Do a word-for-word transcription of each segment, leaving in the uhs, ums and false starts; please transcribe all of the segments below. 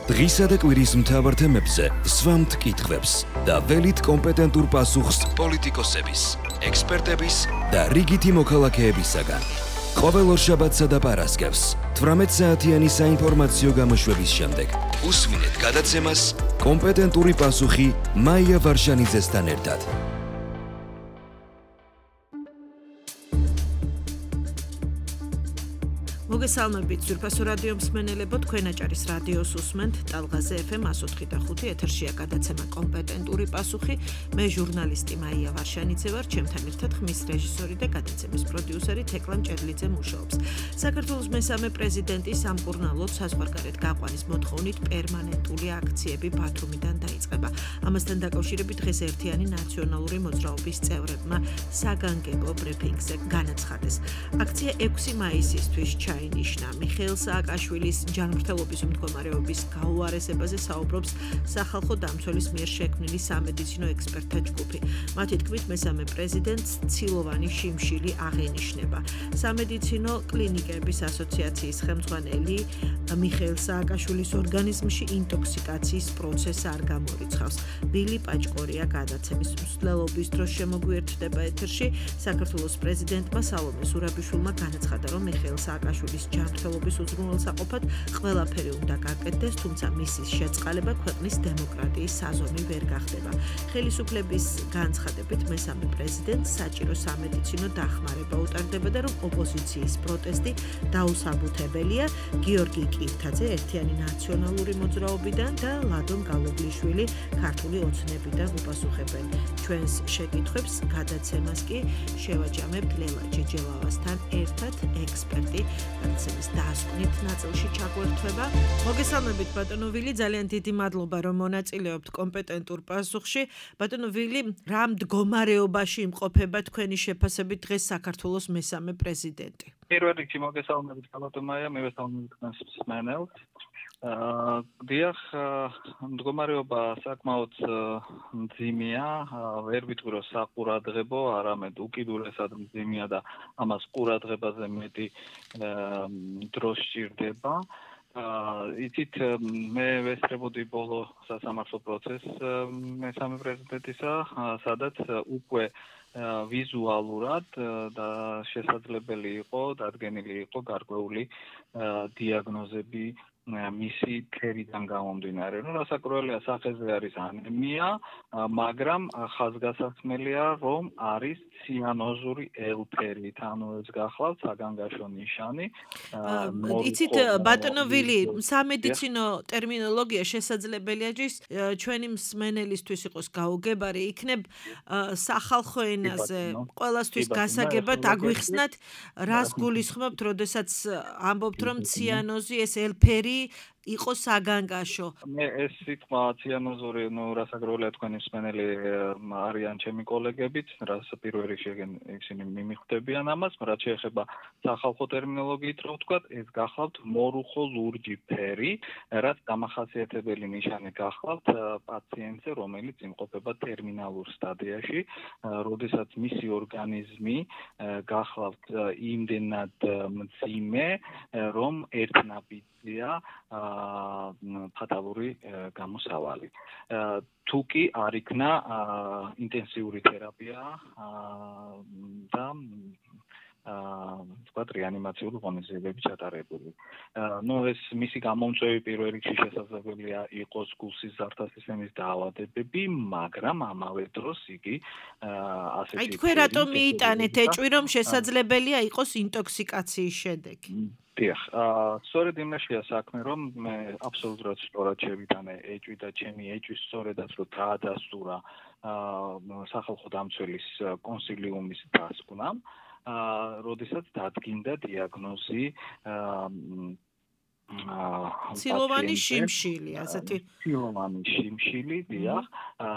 დღისა და კვირის მთავარ თემებზე სვამთ კითხვებს და ველით კომპეტენტურ პასუხს პოლიტიკოსების, ექსპერტების და რიგითი მოქალაქეებისაგან. ყოველ ორშაბათსა და პარასკევს თვრამეტ საათიანი საინფორმაციო გამოშვების შემდეგ უსმინეთ გადაცემას კომპეტენტური პასუხი მაია ვარშანიძესთან ერთად. მოგესალმებით ძვირფასო რადიო მსმენელებო, თქვენ აჭარის რადიოს უსმენთ ტალღაზე ეფ ემ εκατო ოთხი და ხუთი ეთერშია გადაცემა კომპეტენტური პასუხი. მე ჟურნალისტი მაია ვარშანიძე ვარ, ჩემთან ერთად ხმის რეჟისორი და გადაცემის პროდიუსერი თეკლა მჭედლიძე მუშაობს. საქართველოს მესამე პრეზიდენტი სამკურნალოდ საზღვარგარეთ გაყვანის მოთხოვნით პერმანენტული აქციები ბათუმიდან დაიწყება. ამასთან დაკავშირებით დღეს ერთიანი ნაციონალური მოძრაობის წევრებმა საგანგებო ბრიფინგზე განაცხადეს. აქცია ექვსი მაისისთვის ნიშნა. მიხეილ სააკაშვილის ჯანმრთელობის მდგომარეობის გაუარესებაზე საუბრობს სახალხო დამცველის მიერ შექმნილი სამედიცინო ექსპერტთა ჯგუფი. მათი თქმით, მესამე პრეზიდენტს ცილოვანი შიმშილი აღენიშნება. სამედიცინო კლინიკების ასოციაციის ხელმძღვანელი მიხეილ სააკაშვილის ორგანიზმში ინტოქსიკაციის პროცესი არ გამორიცხავს. ბილი პაჭკორია გადაცემის მსვლელობის დროს შემოგვიერთდება ეთერში. საქართველოს პრეზიდენტმა სალომე ზურაბიშვილმა განაცხადა, რომ მიხეილ სააკაშვილის ჯანმრთელობის უზრუნველსაყოფად ყველაფერი უნდა გაკეთდეს, თუმცა მისის შეწყალება ქვეყნის დემოკრატიის საზომი ვერ გახდება. ხელისუფლების განცხადებით მესამე პრეზიდენტს საჭირო სამედიცინო დახმარება უტარდება და რომ ოპოზიციის პროტესტი დაუსაბუთებელია. გიორგი კირთაძე ერთიანი ნაციონალური მოძრაობიდან და ლადონ გალოგლიშვილი ქართული ოცნებიდან უპასუხებენ ჩვენს შეკითხვებს. გადაცემას კი შევაჯამებთ ლელა ჯეჯელავასთან ერთად, ექსპერტი გადაცემის დასკვნით ნაწილში ჩაგვერთვება. მოგესალმებით ბატონო ვილი, ძალიან დიდი მადლობა რომ მონაწილეობთ კომპეტენტურ პასუხში. ბატონო ვილი, რა მდგომარეობაში იმყოფება თქვენი შეფასებით დღეს საქართველოს მესამე პრეზიდენტი? პირველ რიგში მოგესალმებით ბატონო მაია, მივესალმებით თქვენს მსმენელს. დიახ, მდგომარეობა საკმაოდ მძიმეა, ვერ ვიტყვი რომ საყურადღებო, არამედ უკიდურესად მძიმეა და ამას ყურადღებაზე მეტი დრო სჭირდება. იცით, მე ვესწრებოდი ბოლო სასამართლო პროცესს მესამე პრეზიდენტისა, სადაც უკვე ვიზუალურად და შესაძლებელი იყო დადგენილი იყო გარკვეული დიაგნოზები მისი ფერიდან გამომდინარე. ნუ რასაკვირველია, სახეზე არის ანემია, მაგრამ ხაზგასაცმელია, რომ არის ციანოზური ელფერით, ანუ ეს გახლავთ საგანგაშო ნიშანი. იცით ბატონო ვილი, სამედიცინო ტერმინოლოგია შესაძლებელია ჯის ჩვენი მსმენელისთვის იყოს გაუგებარი, იქნებ სახალხო ენაზე ყველასთვის გასაგებად აგვიხსნათ, რას გულისხმობთ, როდესაც ამბობთ, რომ ციანოზი ეს ელფერი იყო საგანგაშო. მე ეს სიტყვა ციანოზური, ნუ რასაკვირველია თქვენი მსმენელი არიან ჩემი კოლეგებიც, რაც პირველ რიგში ისინი მიმიხვდებიან ამას, რაც შეეხება სახალხო ტერმინოლოგიით, რო ვთქვათ, ეს გახლავთ მორუხო ლურჯი ფერი, რაც დამახასიათებელი ნიშანი გახლავთ პაციენტზე, რომელიც იმყოფება ტერმინალურ სტადიაში, როდესაც მისი ორგანიზმი გახლავთ იმდენად მძიმე, რომ ერთნაბიჯ ფატალური გამოსავალი. თუ კი არ იქნა ინტენსიური თერაპია და თქვათ რეანიმაციული ღონისძიებები ჩატარებული. ნუ ეს მისი გამომწვევი პირველ რიგში შესაძლებელია იყოს გულსიზართა სისტემის დაავადებები, მაგრამ ამავე დროს იგი ასეთი აი თქვენ რატომ მიიტანეთ ეჭვი, რომ შესაძლებელია იყოს ინტოქსიკაციის შედეგი? დიახ, სწორედ იმაშია საქმე, რომ მე აბსოლუტურად სწორად შევიტანე ეჭვი და ჩემი ეჭვი სწორედაც რომ დაადასტურა სახალხო დამცველის კონსილიუმის დასკვნამ, როდესაც დადგინდა დიაგნოზი ცილოვანი შიმშილი, ასეთი ცილოვანი შიმშილი, დიახ,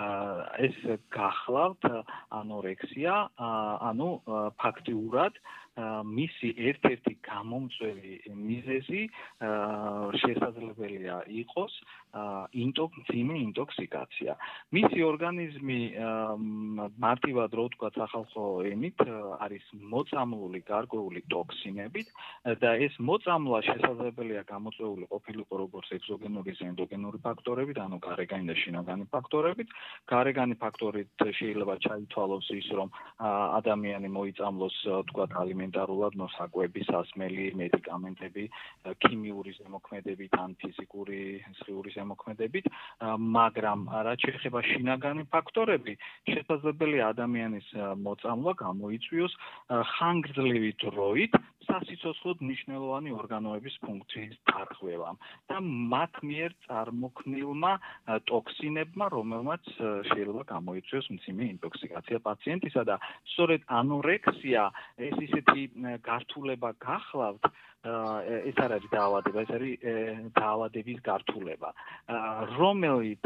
ეს გახლავთ ანორექსია, ანუ ფაქტიურად მისი ერთ-ერთი გამომწვევი მიზეზი შესაძლებელია იყოს მძიმე ინტოქსიკაცია. მისი ორგანიზმი მარტივად რო ვთქვათ სახალხო ენით არის მოწამლული გარკვეული ტოქსინებით და ეს მოწამლა შესაძლებელია გამოწვეული ყოფილიყო როგორც ეგზოგენური ენდოგენური ფაქტორებით, ანუ გარეგანი და შინაგანი ფაქტორებით. გარეგანი ფაქტორით შეიძლება ჩაითვალოს ის, რომ ადამიანი მოიწამლოს ვთქვათ ალიმენტარულად მოსაკვები, სასმელი, მედიკამენტები, ქიმიური ზემოქმედებით ან ფიზიკური სხიურის ზემოქმედებით, მაგრამ რაც შეეხება შინაგანი ფაქტორები, შესაძლებელია ადამიანის მოწამლა გამოიწვიოს ხანგრძლივი დროით სასიცოცხლოდ მნიშვნელოვანი ორგანოების ფუნქციის დარღვევამ და მათ მიერ წარმოქმნილმა ტოქსინებმა, რომელმაც შეიძლება გამოიწვიოს მძიმე ინტოქსიკაცია პაციენტისა და სწორედ ანორექსია ეს ისეთი გართულება გახლავთ ეს არ არის დაავადება, ეს არის დაავადების გართულება, რომელიც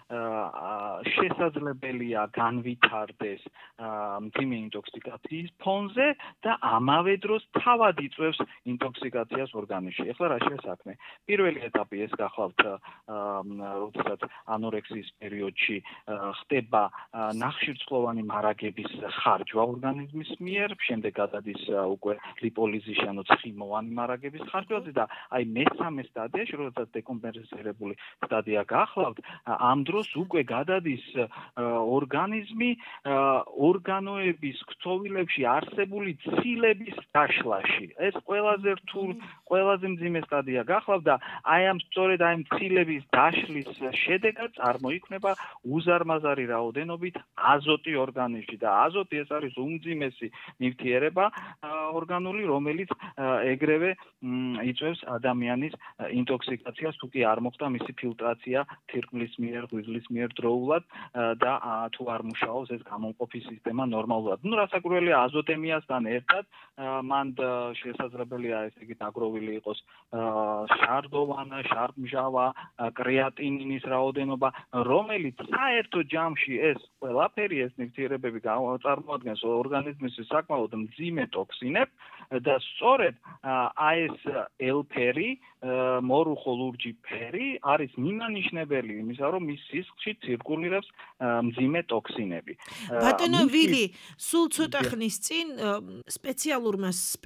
შესაძლებელია განვითარდეს მძიმე ინტოქსიკაციის ფონზე და ამავე დროს თავად იწვევს ინტოქსიკაციას ორგანიზმში. ეხლა რა შესაქმე? პირველი ეტაპი ეს გახლავთ, როდესაც ანორექსიის პერიოდში ხდება ნახშირწყლოვანი მარაგების ხარჯვა ორგანიზმის მიერ, შემდეგ გადადის უკვე ლიპოლიზიში, ანუ ცხიმოვანი მარაგების ხარჯვაზე და აი მესამე სტადიაში, როდესაც დეკომპენსირებული სტადია გახლავთ, ამ დროს უკვე გადადის ორგანიზმი ორგანოების ქსოვილებში არსებული ცილების დაშლაში. ეს ყველაზე რთულ, ყველაზე მძიმე სტადია გახლავთ და აი ამ სწორედ აი ამ ცილების დაშლის შედეგად წარმოიქმნება უზარმაზარი რაოდენობით აზოტი ორგანიზმში და აზოტი ეს არის უმძიმესი ნივთიერება ორგანული, რომელიც ეგრევე იწვევს ადამიანის ინტოქსიკაციას, თუ კი არ მოხდა მისი ფილტრაცია თირკმლის მიერ, ღვიძლის მიერ დროულად და თუ არ მუშაობს ეს გამომყოფი სისტემა ნორმალურად. ნუ რასაკვირველია აზოტემიასთან ერთად მან შესაძლებელია ესე იგი დაგროვილი იყოს შარდოვანა, შარდმჟავა, კრეატინინის რაოდენობა, რომელიც საერთო ჯამში ეს ყველაფერი ეს ნივთიერებები წარმოადგენს ორგანიზმის საკმაოდ მძიმე ტოქსინებს და სწორედ აი ეს ელფერი, მორუხო ლურჯი ფერი არის მიმანიშნებელი იმისა, რომ მის სისხლში ცირკულირებს მძიმე ტოქსინები. ბატონო ვილი, სულ ცოტა ხნის წინ სპეციალურმა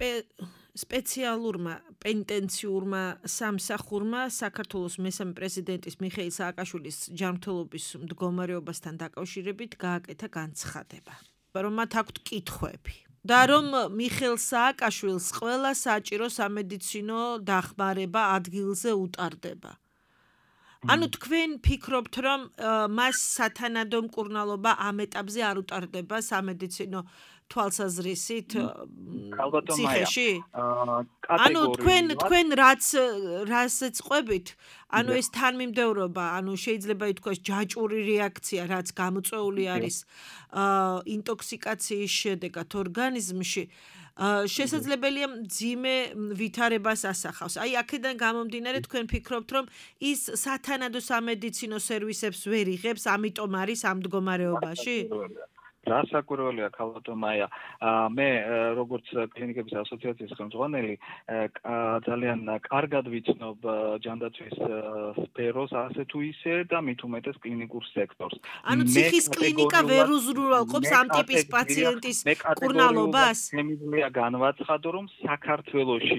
სპეციალურმა პენტენციურმა სამსახურმა საქართველოს მესამე პრეზიდენტის მიხეილ სააკაშვილის ჯანმრთელობის მდგომარეობასთან დაკავშირებით გააკეთა განცხადება, რომ მათ აქვთ კითხვები და რომ მიხეილ სააკაშვილს ყველა საჭირო სამედიცინო დახმარება ადგილზე უტარდება. ანუ თქვენ ფიქრობთ, რომ მას სათანადო მკურნალობა ამ ეტაპზე არ უტარდება სამედიცინო თვალსაზრისით ციხეში? ანუ თქვენ თქვენ რაც რასაც ყვებით, ანუ ეს თანმიმდევრობა, ანუ შეიძლება ითქვას ჯაჭვური რეაქცია, რაც გამოწვეული არის ინტოქსიკაციის შედეგად ორგანიზმში, შესაძლებელია მძიმე ვითარებას ასახავს. აი აქედან გამომდინარე თქვენ ფიქრობთ, რომ ის სათანადო სამედიცინო სერვისებს ვერ იღებს, ამიტომ არის ამ მდგომარეობაში? რასაკვირველია ქალბატონ მაია, მე როგორც კლინიკების ასოციაციის ხელმძღვანელი ძალიან კარგად ვიცნობ ჯანდაცვის სფეროს ასე თუ ისე და მით უმეტეს კლინიკურ სექტორს. ანუ ციხის კლინიკა ვერ უზრუნველყოფს ამ ტიპის პაციენტის მკურნალობას? შემიძლია განვაცხადო, რომ საქართველოში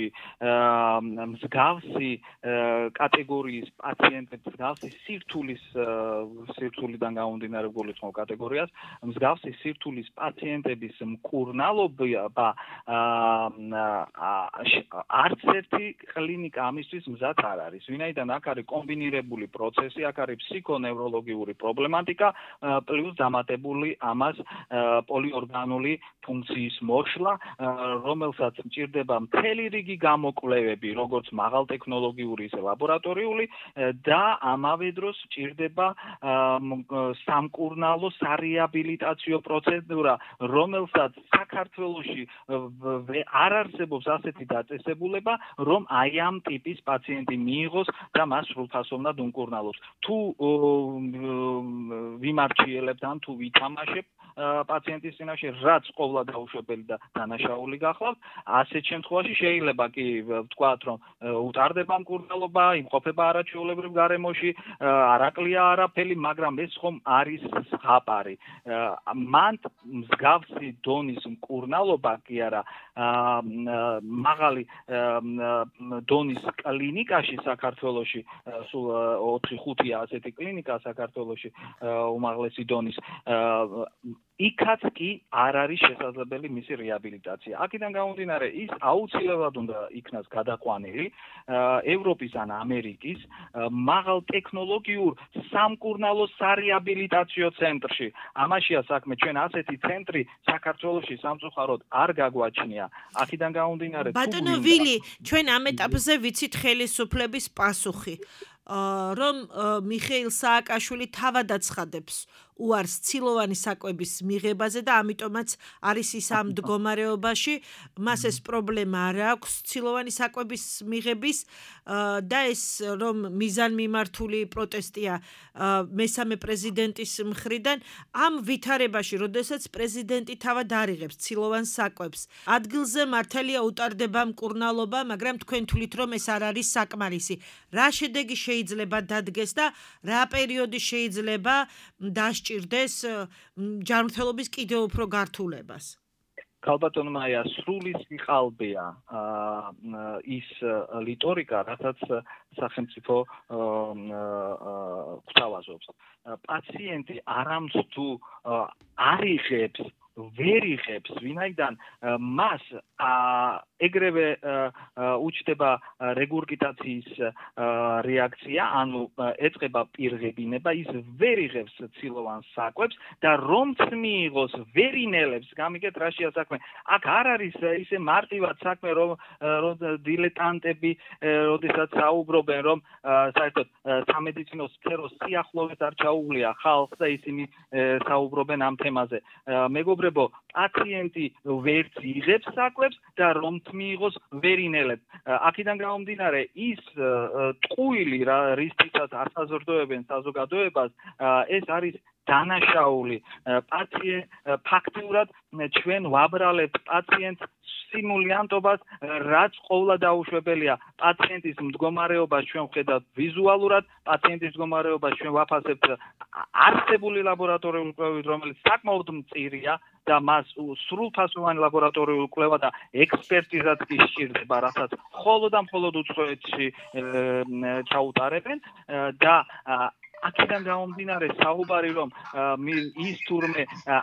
მსგავსი კატეგორიის პაციენტებს, მსგავსი სირთულის სირთულიდან გამომდინარე გულისხმობ კატეგორიას, მსგავსი სირთულის პაციენტების მკურნალობა არც ერთი კლინიკა ამისთვის მზად არ არის. ვინაიდან აქ არის კომბინირებული პროცესი, აქ არის ფსიქონევროლოგიური პრობლემატიკა, პლუს დამატებული ამას პოლიორგანული ფუნქციის მოშლა, რომელსაც მჭირდება მთელი რიგი გამოკვლევები, როგორც მაღალტექნოლოგიური, ისე ლაბორატორიული და ამავე დროს მჭირდება სამკურნალო სარეაბილიტაციო პროცედურა, რომელსაც საქართველოში არ არსებობს ასეთი დაწესებულება, რომ აი ამ ტიპის პაციენტი მიიღოს და მას სრულფასოვნად უმკურნალოს. თუ ვიმარჩიელებთ ან თუ ვითამაშებთ პაციენტის წინაშე, რაც ყოვლა დაუშვებელი და დანაშაული გახლავთ, ასეთ შემთხვევაში შეიძლება კი ვთქვათ, რომ უტარდება მკურნალობა, იმყოფება არაჩვეულებრივ გარემოში, არაკლია არაფერი, მაგრამ ეს ხომ არის ზღაპარი. მან მსგავსი დონის მკურნალობა კი არა, მაღალი დონის კლინიკაში საქართველოში, სულ ოთხი ხუთია ასეთი კლინიკა საქართველოში უმაღლესი დონის, იქაც კი არ არის შესაძლებელი მისი რეაბილიტაცია. აქედან გამომდინარე, ის აუცილებლად უნდა იქნას გადაყვანილი ევროპის ან ამერიკის მაღალ ტექნოლოგიურ სამკურნალო სარეაბილიტაციო ცენტრში. ამაშია საქმე, ჩვენ ასეთი ცენტრი საქართველოში სამწუხაროდ არ გაგვაჩნია. აქედან გამომდინარე, ბატონო ვილი, ჩვენ ამ ეტაპზე ვიცით ხელისუფლების პასუხი, რომ მიხეილ სააკაშვილი თავად აცხადებს უარს ცილოვანი საკვების მიღებაზე და ამიტომაც არის ის ამ მდგომარეობაში, მას ეს პრობლემა არ აქვს ცილოვანი საკვების მიღების და ეს რომ მიზანმიმართული პროტესტია მესამე პრეზიდენტის მხრიდან, ამ ვითარებაში, როდესაც პრეზიდენტი თავად არიღებს ცილოვან საკვებს, ადგილზე მართალია უტარდება მკურნალობა, მაგრამ თქვენ თვლით, რომ ეს არ არის საკმარისი. რა შედეგი შეიძლება დადგეს და რა პერიოდი შეიძლება დასჭირდეს ჯანმრთელობის კიდევ უფრო გართულებას? ქალბატონო მაია, სრული სიყალბეა ის რიტორიკა, რასაც სახელმწიფო გვთავაზობს. პაციენტი არამც თუ არიღებს, ვერ იღებს, ვინაიდან მას ეგრევე უჩნდება რეგურგიტაციის რეაქცია, ანუ ეწყება პირღებინება, ის ვერ იღებს ცილოვან საკვებს და რომც მიიღოს, ვერ ინელებს. გამიგეთ რაშია საქმე? აქ არ არის ისე მარტივად საქმე, რომ დილეტანტები, როდესაც საუბრობენ, რომ საერთოდ სამედიცინო სფეროს სიახლოვეს არ ჩაუვლია ხალხს და ისინი საუბრობენ ამ თემაზე. მეგობრებო, პაციენტი ვერც იღებს საკვებს და რომც მიიღოს, ვერ ინელებს. აქედან გამომდინარე, ის ტყუილი, რისთვისაც ასაზრდოებენ საზოგადოებას, ეს არის დანაშაული. პაციენტ ფაქტიურად ჩვენ ვაბრალებთ პაციენტს სიმულიანტობას, რაც ყოვლა დაუშვებელია. პაციენტის მდგომარეობას ჩვენ ვხედავთ ვიზუალურად, პაციენტის მდგომარეობას ჩვენ ვაფასებთ არსებული ლაბორატორიული კვლევით, რომელიც საკმაოდ მწირია და მას სრულფასოვანი ლაბორატორიული კვლევა და ექსპერტიზაც კი სჭირდება, რასაც მხოლოდ და მხოლოდ უცხოეთში ჩაუტარებენ და აქედან გამომდინარე საუბარი, რომ ის თურმე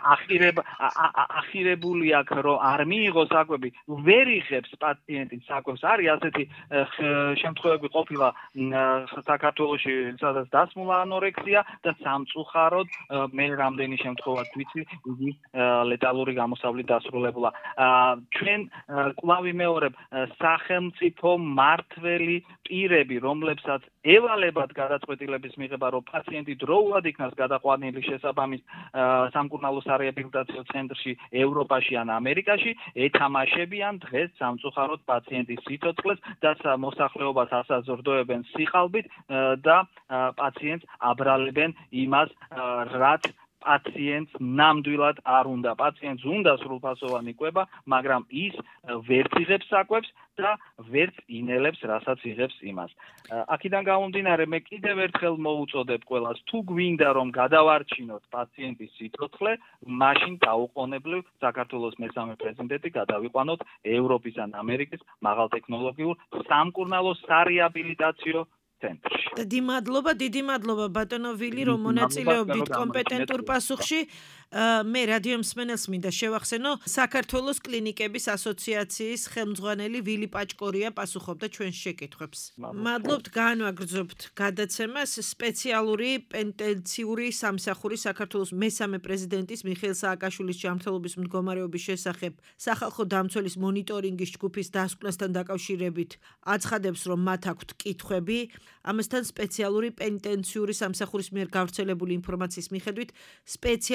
ახირებული აქვს, რომ არ მიიღოს საკვები, ვერ იღებს პაციენტის საკვებს. არის ასეთი შემთხვევები ყოფილა საქართველოში, სადაც დასმულა ანორექსია და სამწუხაროდ მე რამდენი შემთხვევა ვიცი, იგი ლეტალური გამოსავლით დასრულებულა. ჩვენ კვლავ ვიმეორებ, სახელმწიფო მმართველი პირები, რომლებსაც ევალებათ გადაწყვეტილების მიღება, რომ პაციენტი დროულად იქნას გადაყვანილი შესაბამის სამკურნალო სარეაბილიტაციო ცენტრში ევროპაში ან ამერიკაში, ეთამაშებიან დღეს სამწუხაროდ პაციენტის სიცოცხლეს და მოსახლეობას ასაზრდოებენ სიყალბით და პაციენტს აბრალებენ იმას, რაც პაციენტს ნამდვილად არ უნდა. პაციენტს უნდა სრულფასოვანი კვება, მაგრამ ის ვერც იღებს საკვებს და ვერც ინელებს, რასაც იღებს იმას. აქედან გამომდინარე, მე კიდევ ერთხელ მოუწოდებ ყველას, თუ გვინდა რომ გადავარჩინოთ პაციენტის სიცოცხლე, მაშინ დაუყოვნებლივ საქართველოს მესამე პრეზიდენტი გადავიყვანოთ ევროპის ან ამერიკის მაღალტექნოლოგიურ სამკურნალო სარეაბილიტაციო ცენტრში. დიდი მადლობა, დიდი მადლობა ბატონო ვილი, რომ მონაწილეობდით კომპეტენტურ პასუხში. მე რადიო მსმენელს მინდა შევახსენო, საქართველოს კლინიკების ასოციაციის ხელმძღვანელი ვილი პაჭკორია პასუხობდა ჩვენს შეკითხვებს. მადლობთ, განვაგრძობთ გადაცემას. სპეციალური პენტენციური სამსახური საქართველოს მესამე პრეზიდენტის მიხეილ სააკაშვილის ჯანმრთელობის მდგომარეობის შესახებ სახალხო დამცველის მონიტორინგის ჯგუფის დასკვნასთან დაკავშირებით აცხადებს, რომ მათ აქვთ კითხვები. ამასთან სპეციალური პენტენციური სამსახურის მიერ გავრცელებული ინფორმაციის მიხედვით სპეციალური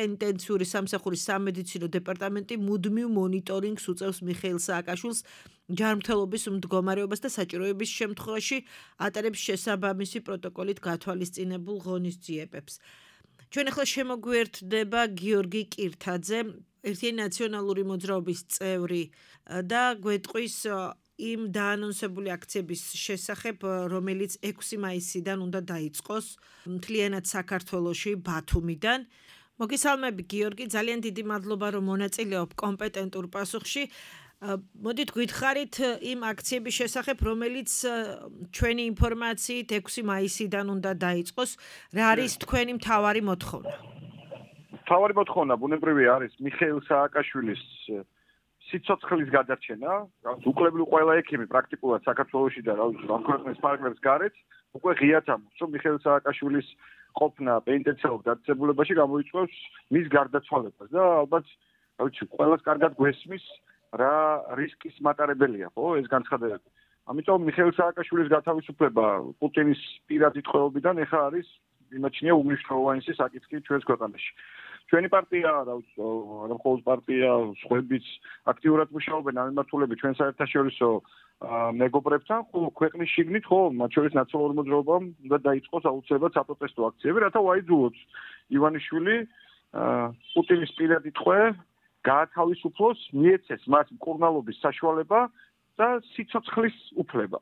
პენტენციური სამსახურის სამედიცინო დეპარტამენტი მუდმივ მონიტორინგს უწევს მიხეილ სააკაშვილს ჯანმრთელობის მდგომარეობას და საჭიროების შემთხვევაში ატარებს შესაბამისი პროტოკოლით გათვალისწინებულ ღონისძიებებს. ჩვენ ახლა შემოგვიერთდება გიორგი კირთაძე, ერთიანი ნაციონალური მოძრაობის წევრი და გვეტყვის იმ დაანონსებული აქციების შესახებ, რომელიც ექვსი მაისიდან უნდა დაიწყოს მთლიანად საქართველოში, ბათუმიდან. მოგესალმები გიორგი, ძალიან დიდი მადლობა რომ მონაწილეობ კომპეტენტურ პასუხში. მოდით გვითხარით იმ აქციების შესახებ, რომელიც ჩვენი ინფორმაციით ექვსი მაისიდან უნდა დაიწყოს, რა არის თქვენი მთავარი მოთხოვნა? მთავარი მოთხოვნა ბუნებრივი არის მიხეილ სააკაშვილის სიცოცხლის გადარჩენა. უკლებლივ ყველა ექიმი პრაქტიკულად საქართველოში და რა ვიცი, ამ ქვეყნის ფარგლებს გარეთ უკვე ღიად ამბობს, რომ მიხეილ სააკაშვილის ყოფნა პენტენციალურ დაწესებულებაში გამოიწვევს მის გარდაცვალებას და ალბათ რა ვიცი, ყველას კარგად გვესმის რა რისკის მატარებელია, ხო, ეს განცხადებები. ამიტომ მიხეილ სააკაშვილის გათავისუფლება პუტინის პირადი ტყვეობიდან ეხა არის იმაჩნია უმნიშვნელოვანესი საკითხი ჩვენს ქვეყანაში. ჩვენი პარტია, რა ვიცი, არა მხოლოდ პარტია, სხვაებიც აქტიურად მუშაობენ ამ მიმართულებით ჩვენ საერთაშორისო მეგობრებთან, ხო, ქვეყნის შიგნით, ხო, მათ შორის ნაციონალურ მოძრაობამ უნდა დაიწყოს აუცილებლად საპროტესტო აქციები, რათა ვაიძულოთ ივანიშვილი პუტინის პირადი ტყვე გაათავისუფლოს, მიეცეს მას მკურნალობის საშუალება და სიცოცხლის უფლება.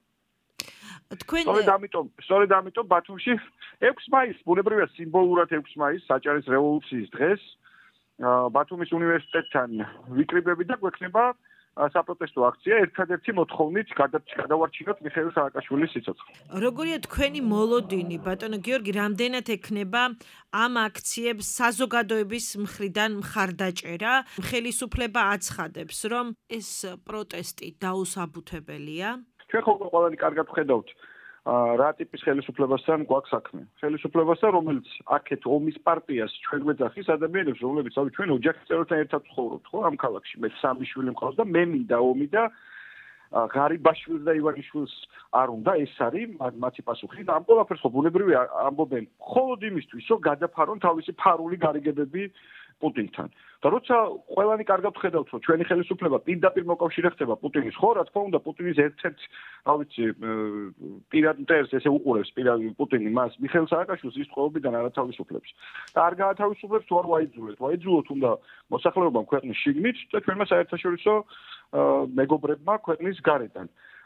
თქვენ სწორედ ამიტომ, სწორედ ამიტომ ბათუმში ექვსი მაისი, ბუნებრივია სიმბოლურად ექვსი მაისი, საჭარის რევოლუციის დღეს, ბათუმის უნივერსიტეტთან ვიკრიბები და გვექნება საპროტესტო აქცია ერთადერთი მოთხოვნით გადავარჩინოთ მიხეილ სააკაშვილის სიცოცხლე. როგორია თქვენი მოლოდინი, ბატონო გიორგი, რამდენად ექნება ამ აქციებს საზოგადოების მხრიდან მხარდაჭერა? ხელისუფლება აცხადებს, რომ ეს პროტესტი დაუსაბუთებელია? ჩვენ ხო ყველანი კარგად ვხედავთ რა ტიპის ხელისუფლებასთან გვაქვს საქმე. ხელისუფლებასთან, რომელიც აქეთ ომის პარტიას ჩვენ გვეძახის ადამიანებს, რომლებიც ავი ჩვენ ოჯახის წევრებთან ერთად ვცხოვრობთ, ხო, ამ ქალაქში. მე სამი შვილი მყავს და მე მინდა ომი და ღარიბაშვილს და ივანიშვილს არ უნდა, ეს არის მათი პასუხი და ამ ყველაფერს ხო ბუნებრივია ამბობენ მხოლოდ იმისთვის, რომ გადაფარონ თავისი ფარული გარიგებები პუტინთან. და როცა ყველანი კარგად ვხედავთ, რომ ჩვენი ხელისუფლება პირდაპირ მოკავშირე ხდება პუტინის, ხო, რა თქმა უნდა, პუტინის ერთ-ერთ, რა ვიცი, პირად მტერს ესე უყურებს პირად პუტინი მას მიხეილ სააკაშვილს ის ტყვეობიდან არ ათავისუფლებს. და არ გაათავისუფლებს თუ არ ვაიძულეთ. ვაიძულოთ უნდა მოსახლეობამ ქვეყნის შიგნით და ჩვენმა საერთაშორისო მეგობრებმა ქვეყნის გარედან.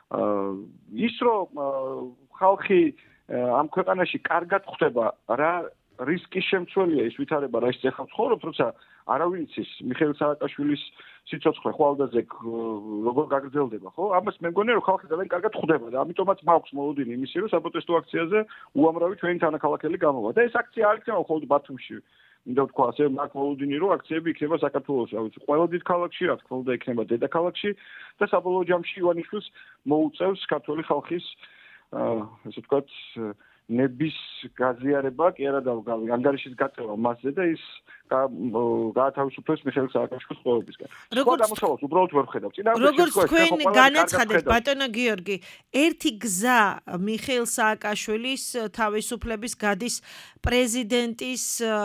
ის რომ ხალხი ამ ქვეყანაში კარგად ხვდება რა რისკის შემცველია ის ვითარება, რა შეიძლება ცხოვრობ, როცა არავინ იცის მიხეილ სააკაშვილის სიცოცხლე ხვალდაზე როგორ გაგრძელდება, ხო? ამას მე მგონია რომ ხალხი ძალიან კარგად ხვდება და ამიტომაც მაქვს მოლოდინი იმისი, რომ საპროტესტო აქციაზე უამრავი ჩვენი თანაქალაქელი გამოვა. და ეს აქცია არ იქნება მხოლოდ ბათუმში. მინდა ვთქვა, ასე მაქვს მოლოდინი, რომ აქციები იქნება საქართველოში, რა ვიცი, ყველა დიდ ქალაქში, რა თქმა უნდა, იქნება დედაქალაქში და საბოლოო ჯამში ივანიშვილს მოუწევს ქართული ხალხის ესე ვთქვათ ნების გაზიარება, კი არა და ანგარიშის გაწევა მასზე და ის გაათავისუფლოს მიხეილ სააკაშვილის ტყვეობისგან. როგორც ამოსავალს უბრალოდ ვერ ხედავ. როგორც თქვენ განაცხადეთ, ბატონო გიორგი, ერთი გზა მიხეილ სააკაშვილის თავისუფლების გადის პრეზიდენტის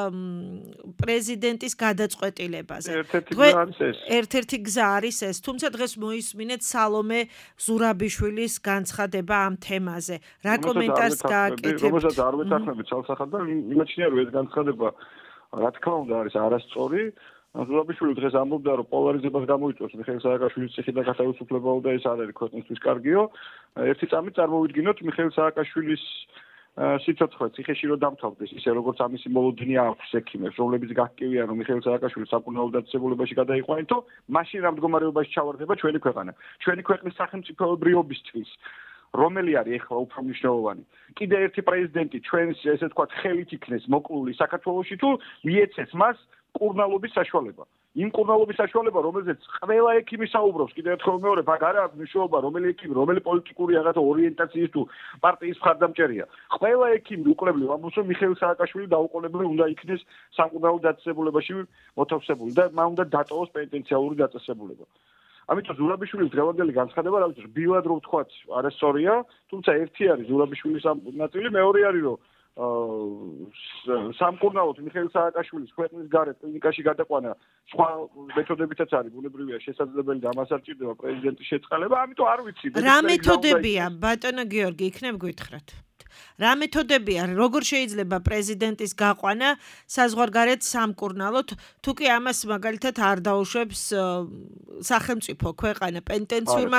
პრეზიდენტის გადაწყვეტილებაზე. ერთ-ერთი გზა არის ეს, თუმცა დღეს მოისმინეთ სალომე ზურაბიშვილის განცხადება ამ თემაზე. რა კომენტარს გააკეთებთ? რომელსაც არ ვეთანხმებით ცალსახად და იმაჩნია რომ ეს განცხადება რა თქმა უნდა არის არასწორი. ზურაბიშვილი დღეს ამბობდა რომ პოლარიზებას გამოიწვევს მიხეილ სააკაშვილის ციხიდან გათავისუფლებაო და ეს არ არის ქვეყნისთვის კარგიო. ერთი წამით წარმოვიდგინოთ მიხეილ სააკაშვილის სიცოცხლე ციხეში რომ დამთავრდეს, ისე როგორც ამისი მოლოდინი აქვს ექიმებს, რომლებიც გაგკივიან რომ მიხეილ სააკაშვილი საკურნალო დაწესებულებაში გადაიყვანითო, მაშინ რა მდგომარეობაში ჩავარდება ჩვენი ქვეყანა. ჩვენი ქვეყნის სახელმწიფოებრიობისთვის რომელი არის ახლა უფრო მნიშვნელოვანი? კიდე ერთი პრეზიდენტი ჩვენს ესე ვთქვათ ხელით იქნეს მოკლული საქართველოში თუ მიეცეს მას კურნალობის საშუალება. იმ კურნალობის საშუალება, რომელზეც ყველა ექიმი საუბრობს, კიდე ერთხელ მეორე, მაგ არა აქვს მნიშვნელობა, რომელი ექიმი, რომელი პოლიტიკური რაღაცა ორიენტაციის თუ პარტიის მხარდამჭერია. ყველა ექიმი უკლებლივ ამბობს, რომ მიხეილ სააკაშვილი დაუყოვნებლივ უნდა იქნეს სამკურნალო დაწესებულებაში მოთავსებული და მან უნდა დატოვოს პენტენციალური დაწესებულება. ამიტომ ზურაბიშვილის დღევანდელი განცხადება, რა ვიცი, რბილად რო ვთქვათ, არასწორია, თუმცა ერთი არის ზურაბიშვილის ამ ნაწილი, მეორე არის, რომ სამკურნალოდ მიხეილ სააკაშვილის ქვეყნის გარეთ კლინიკაში გადაყვანა სხვა მეთოდებითაც არის ბუნებრივია შესაძლებელი და ამას არ ჭირდება პრეზიდენტის შეწყალება, ამიტომ არ ვიცი. რა მეთოდებია, ბატონო გიორგი, იქნებ გითხრათ. რა მეთოდებია, როგორ შეიძლება პრეზიდენტის გაყვანა საზღვარგარეთ სამკურნალოდ, თუ კი ამას მაგალითად არ დაუშვებს სახელმწიფო ქვეყანა პენტენციურმა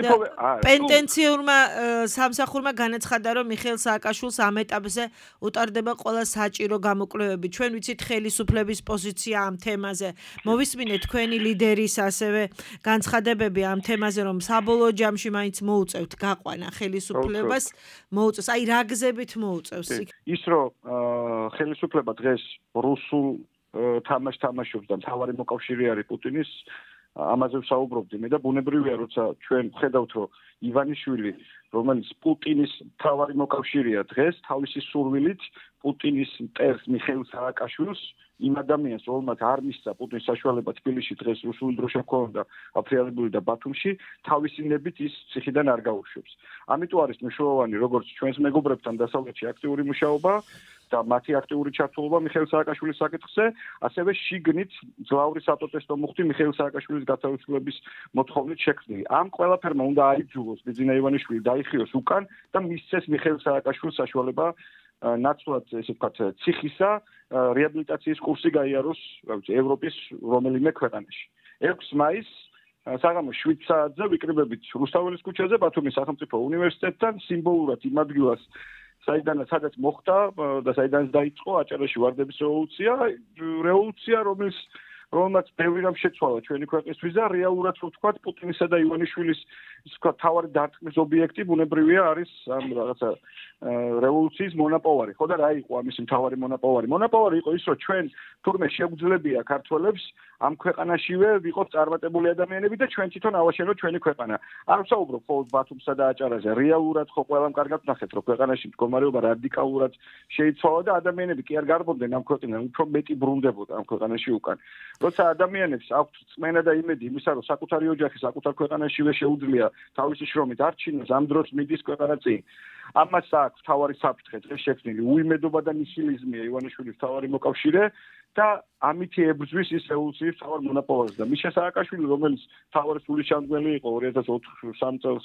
პენტენციურმა სამსახურმა განაცხადა, რომ მიხეილ სააკაშვილს ამ ეტაპზე უტარდება ყველა საჭირო გამოკვლევები. ჩვენ ვიცით ხელისუფლების პოზიცია ამ თემაზე. მოვისმინეთ თქვენი ლიდერის ასევე განცხადებები ამ თემაზე, რომ საბოლოო ჯამში მაინც მოუწევთ გაყვანა ხელისუფლებას, მოუწევს. აი რა გზებით მოუწევს? ის რომ ხელისუფლება დღეს რუსულ თამაშს თამაშობს და მთავარი მოკავშირე არის პუტინის, ამაზე ვსაუბრობდი მე და ბუნებრივია, როცა ჩვენ ვხედავთ, რომ ივანიშვილი, რომელიც პუტინის მთავარი მოკავშირეა დღეს, თავისი სურვილით პუტინის მტერს მიხეილ სააკაშვილს, იმ ადამიანს, რომელმაც არ მისცა პუტინის საშუალება თბილისში დღეს რუსული დროშა ჰქონდა აფრიალებული და ბათუმში, თავისი ნებით ის ციხიდან არ გაუშვებს. ამიტომ არის მნიშვნელოვანი, როგორც ჩვენს მეგობრებთან დასავლეთში აქტიური მუშაობა და მათი აქტიური ჩართულობა მიხეილ სააკაშვილის საკითხზე, ასევე შიგნით ძლავრი საპროტესტო მუხტი მიხეილ სააკაშვილის გათავისუფლების მოთხოვნით შექმნილი. ამ ყველაფერმა უნდა აიძულოს ბიძინა ივანიშვილი დაიხიოს უკან და მისცეს მიხეილ სააკაშვილს საშუალება ნაცვლად, ესე ვთქვათ, ციხისა რეაბილიტაციის კურსი გაიაროს, რა ვიცი, ევროპის რომელიმე ქვეყანაში. ექვსი მაისს საღამოს შვიდ საათზე ვიკრიბებით რუსთაველის ქუჩაზე ბათუმის სახელმწიფო უნივერსიტეტთან სიმბოლურად იმ ადგილას, საიდანაც სადაც მოხდა და საიდანაც დაიწყო აჭარაში ვარდების რევოლუცია, რევოლუცია, რომელიც რომელმაც ბევრი რამ შეცვალა ჩვენი ქვეყნისთვის და რეალურად რო ვთქვათ, პუტინისა და ივანიშვილის ის ვთქვათ, თავარი დარტყმის ობიექტი ბუნებრივია არის ამ რაღაცა რევოლუციის მონაპოვარი. ხო და რა იყო ამის მთავარი მონაპოვარი? მონაპოვარი იყო ის, რომ ჩვენ თურმე შეგვძლებია ქართველებს ამ ქვეყანაშივე ვიყოთ წარმატებული ადამიანები და ჩვენ თვითონ ავაშენოთ ჩვენი ქვეყანა. არ ვსაუბრობ მხოლოდ ბათუმსა და აჭარაზე. რეალურად ხო ყველამ კარგად ნახეთ, რომ ქვეყანაში მდგომარეობა რადიკალურად შეიცვალა და ადამიანები კი არ გარბონდნენ ამ ქვეყნიდან, უფრო მეტი ბრუნდებოდა ამ ქვეყანაში უკან. როცა ადამიანებს აქვთ წმენა და იმედი იმისა, რომ საკუთარი ოჯახი საკუთარ ქვეყანაშივე შეუძლია თავისი შრომით არჩინოს, ამ დროს მიდის ქვეყანა წინ. ამას აქვს თავარი საფრთხე დღეს შექმნილი უიმედობა და ნიჰილიზმია ივანიშვილის თავარი მოკავშირე და ამითი ებრძვის ის რევოლუციის თავარ მონაპოვარს და მიშა სააკაშვილი, რომელიც თავარი სულისჩამდგმელი იყო ორი ათას ოთხ წელს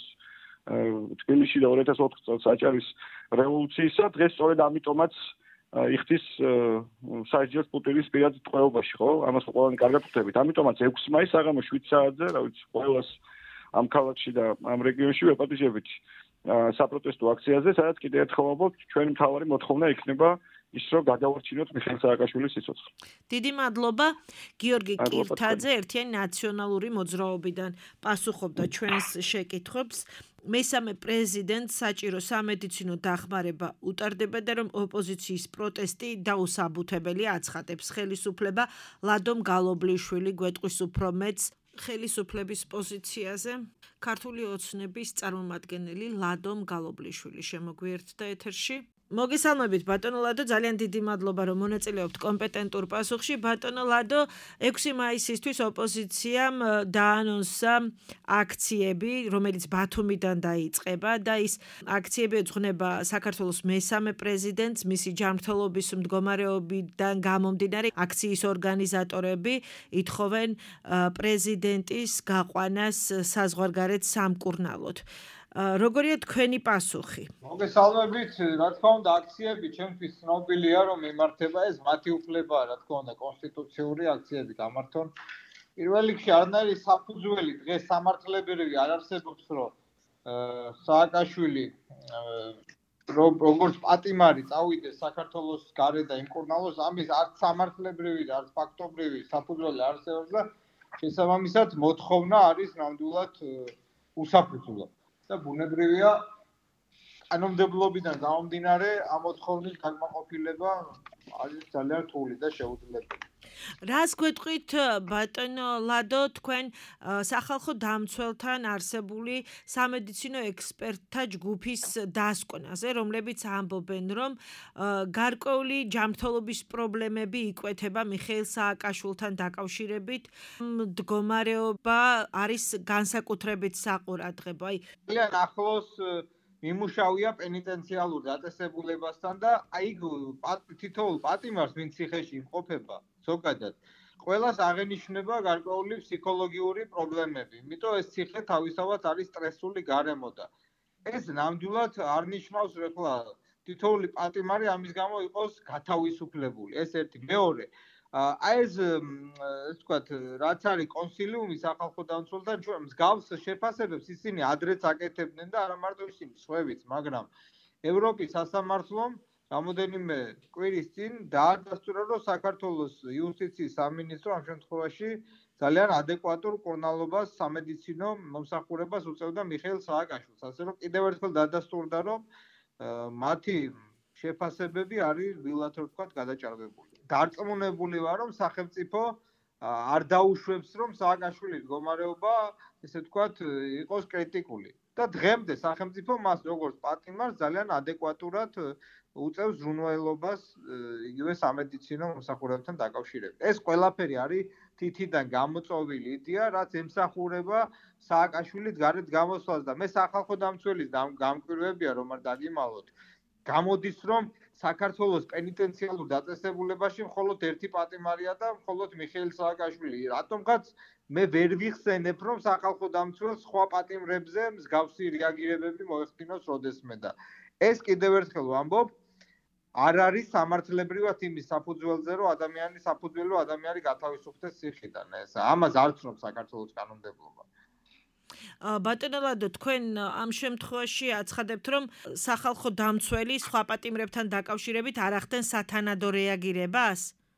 თბილისში და ორი ათას ოთხ წელს აჭარის რევოლუციისა, დღეს სწორედ ამიტომაც იხდის საჯაროს პუტინის პირად ტყვეობაში, ხო? ამას ყველანი კარგად ხვდებით. ამიტომაც ექვსი მაისს საღამოს შვიდ საათზე, რა ვიცი, ყველას ამ ქალაქში და ამ რეგიონში ვეპატიჟებით საპროტესტო აქციაზე, სადაც კიდევ ერთხელ ვამბობ, ჩვენი მთავარი მოთხოვნა იქნება ის, რომ გადავარჩინოთ მიხეილ სააკაშვილის სიცოცხლე. დიდი მადლობა. გიორგი კირთაძე ერთიანი ნაციონალური მოძრაობიდან პასუხობდა ჩვენს შეკითხვებს. მესამე პრეზიდენტს საჭირო სამედიცინო დახმარება უტარდება და რომ ოპოზიციის პროტესტი დაუსაბუთებელი აცხადებს. ხელისუფლება ლადომ გალობლიშვილი გვეტყვის უფრო მეც ხელისუფლების პოზიციაზე. ქართული ოცნების წარმომადგენელი ლადომ გალობლიშვილი შემოგვიერთდა ეთერში. მოგესალმებით ბატონო ლადო, ძალიან დიდი მადლობა რომ მონაწილეობთ კომპეტენტურ პასუხში. ბატონო ლადო, ექვსი მაისისთვის ოპოზიციამ დაანონსა აქციები, რომელიც ბათუმიდან დაიწყება და ის აქციები ეძღვნება საქართველოს მესამე პრეზიდენტს, მისი ჯანმრთელობის მდგომარეობიდან გამომდინარე აქციის ორგანიზატორები ითხოვენ პრეზიდენტის გაყვანას საზღვარგარეთ სამკურნალოდ. როგორია თქვენი პასუხი? მოგესალმებით, რა თქმა უნდა, აქციები ჩემთვის ცნობილია, რომ მიმართება ეს მათი უფლებაა, რა თქმა უნდა, კონსტიტუციური აქციები გამართონ. პირველ რიგში არანაირი საფუძველი დღეს სამართლებრივი არ არსებობს, რომ სააკაშვილი როგორც პატიმარი წავიდეს საქართველოს გარეთ და იმკურნალოს, ამის არც სამართლებრივი და არც ფაქტობრივი საფუძველი არსებობს და შესაბამისად მოთხოვნა არის ნამდვილად უსაფუძვლო. და ბუნებრივია კანონმდებლობიდან გამომდინარე ამ მოთხოვნის გაკმაყოფილება არის ძალიან რთული და შეუძლებელი. რას გვეტყვით ბატონო ლადო, თქვენ სახალხო დამცველთან არსებული სამედიცინო ექსპერტთა ჯგუფის დასკვნაზე, რომლებიც ამბობენ, რომ გარკვეული ჯანმრთელობის პრობლემები იკვეთება მიხეილ სააკაშვილთან დაკავშირებით, მდგომარეობა არის განსაკუთრებით საყურადღებო. ძალიან ახლოს მიმუშავია პენიტენციალურ დაწესებულებასთან და აი თითოეულ პატიმარს ვინც ციხეში იმყოფება ზოგადად ყველას აღენიშნება გარკვეული ფსიქოლოგიური პრობლემები. იმიტომ ეს ციხე თავისთავად არის სტრესული გარემო და ეს ნამდვილად არ ნიშნავს რა თითოეული პატიმარი ამის გამო იყოს გათავისუფლებული. ეს ერთი. მეორე, აი ეს ეს თქვათ, რაც არის კონსილიუმი სახალხო დამცველთა ჩვენ მსგავს შეფასებებს ისინი ადრეც აკეთებდნენ და არა მარტო ისინი, სხვაებიც, მაგრამ ევროპის სასამართლომ რამოდენიმე კვირის წინ დაადასტურა, რომ საქართველოს იუსტიციის სამინისტრო ამ შემთხვევაში ძალიან ადეკვატურ კურნალობას სამედიცინო მომსახურებას უწევდა მიხეილ სააკაშვილს. ასე რომ კიდევ ერთხელ დაადასტურდა, რომ მათი შეფასებები არის ვილად რო ვთქვათ გადაჭარბებული. დარწმუნებული ვარ, რომ სახელმწიფო არ დაუშვებს, რომ სააკაშვილის მდგომარეობა, ესე ვთქვათ, იყოს კრიტიკული. და დღემდე სახელმწიფო მას როგორც პატიმარს ძალიან ადეკვატურად უწევს ზრუნველობას იგივე სამედიცინო მომსახურებთან დაკავშირებით. ეს ყველაფერი არის თითიდან გამოწვეული იდეა, რაც ემსახურება სააკაშვილის გარეთ გამოსვლას და მე სახალხო დამცველის გამკვირვებია, რომ არ დაგიმალოთ. გამოდის, რომ საქართველოს პენიტენციალურ დაწესებულებაში მხოლოდ ერთი პატიმარია და მხოლოდ მიხეილ სააკაშვილი. რატომღაც მე ვერ ვიხსენებ, რომ სახალხო დამცველს სხვა პატიმრებზე მსგავსი რეაგირებები მოეხდინოს როდესმე და ეს კიდევ ერთხელ ვამბობ, არ არის სამართლებრივად იმის საფუძველზე, რომ ადამიანი საფუძველო ადამიანი გათავისუფლდეს ციხიდან. ეს ამას არ ცნობს საქართველოს კანონმდებლობა. ბატონო ლადო, თქვენ ამ შემთხვევაში აცხადებთ, რომ სახალხო დამცველი სხვა პატიმრებთან დაკავშირებით არ ახდენ სათანადო რეაგირებას?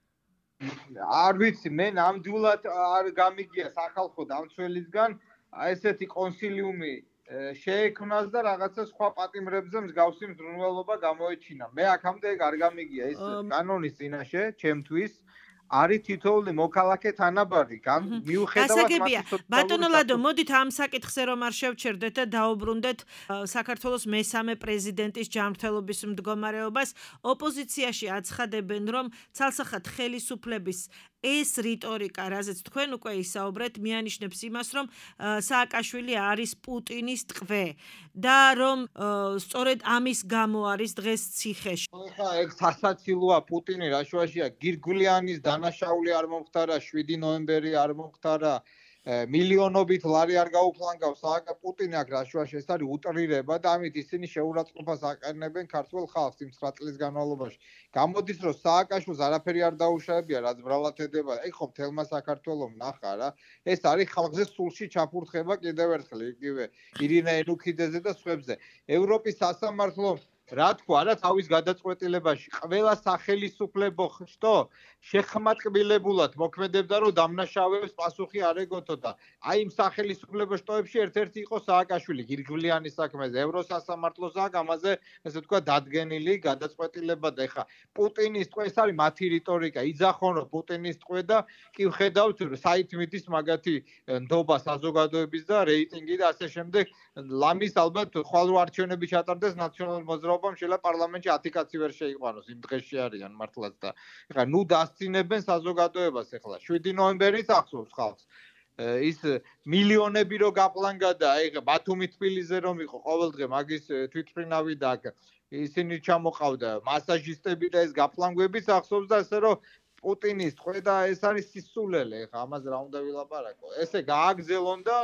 არ ვიცი, მე ნამდვილად არ გამიგია სახალხო დამცველისგან ესეთი კონსილიუმი შეექმნას და რაღაცა სხვა პატიმრებზე მსგავსი მზრუნველობა გამოეჩინა. მე აქამდე არ გამიგია ეს კანონის წინაშე, ჩემთვის არის თითოეული მოქალაქე თანაბარი, მიუხედავად მათი ბატონო ლადო, მოდით ამ საკითხზე რომ არ შევჩერდეთ და დაუბრუნდეთ საქართველოს მესამე პრეზიდენტის ჯანმრთელობის მდგომარეობას. ოპოზიციაში აცხადებენ, რომ ცალსახად ხელისუფლების ეს რიტორიკა, რაზეც თქვენ უკვე ისაუბრეთ, მიანიშნებს იმას, რომ სააკაშვილი არის პუტინის ტყვე და რომ სწორედ ამის გამო არის დღეს ციხეში. ხა, ეგ სასაცილოა პუტინი რა შუაშია, გირგვლიანის დანაშაული არ მომხდარა, შვიდი ნოემბერი არ მომხდარა, მილიონობით ლარი არ გაუფლანგავს სააკა პუტინი აქ რა შუაში, ეს არის უტრირება და ამით ისინი შეურაცხყოფას აყენებენ ქართულ ხალხს იმ ცხრა წლის განმავლობაში. გამოდის, რომ სააკაშვილს არაფერი არ დაუშავებია, რაც ბრალად ედება. ეგ ხო მთელმა საქართველომ ნახა რა. ეს არის ხალხზე სულში ჩაფურთხება კიდევ ერთხელ იგივე ირინა ენუქიძეზე და სხვებზე. ევროპის სასამართლო რა თქვა რა თავის გადაწყვეტილებაში ყველა სახელისუფლებო ხტო შეხმატკბილებულად მოქმედებდა, რომ დამნაშავეებს პასუხი არ ეგოთო და აი იმ სახელისუფლებო შტოებში ერთ-ერთი იყო სააკაშვილი გირგვლიანის საქმეზე. ევროსასამართლოსაა ამაზე ესე ვთქვა დადგენილი გადაწყვეტილება და ეხა პუტინის ტყვე ეს არის მათი რიტორიკა, იძახონ რომ პუტინის ტყვე და კი ვხედავთ საით მიდის მაგათი ნდობა საზოგადოების და რეიტინგი და ასე შემდეგ. ლამის ალბათ ხვალ არჩევნები ჩატარდეს ნაციონალურ მოძრაობამ შეიძლება პარლამენტში ათი კაცი ვერ შეიყვანოს, იმ დღეში არიან მართლაც და ეხლა ნუ დასცინებენ საზოგადოებას ეხლა შვიდი ნოემბერიც ახსოვს ხალხს. ის მილიონები რო გაპლანგადა, ეხლა ბათუმი თბილისზე რომ იყო ყოველდღე მაგის თვითმფრინავი და ისინი ჩამოყავდა მასაჟისტები და ეს გაპლანგვებიც ახსოვს და ასე რომ პუტინის ტყვე და ეს არის სისულელე, ეხლა ამაზე რა უნდა ვილაპარაკო. ესე გააგზელონ და